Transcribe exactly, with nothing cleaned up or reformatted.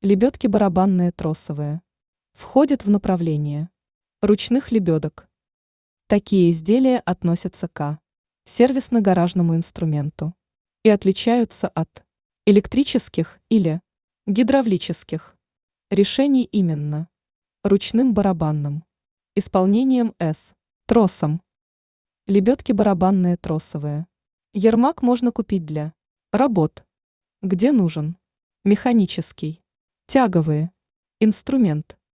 Лебедки барабанные тросовые. Входят в направление ручных лебедок. Такие изделия относятся к сервисно-гаражному инструменту и отличаются от электрических или гидравлических решений именно ручным барабанным исполнением с тросом. Лебедки барабанные тросовые. Ермак можно купить для работ, где нужен механический, тяговые, инструмент.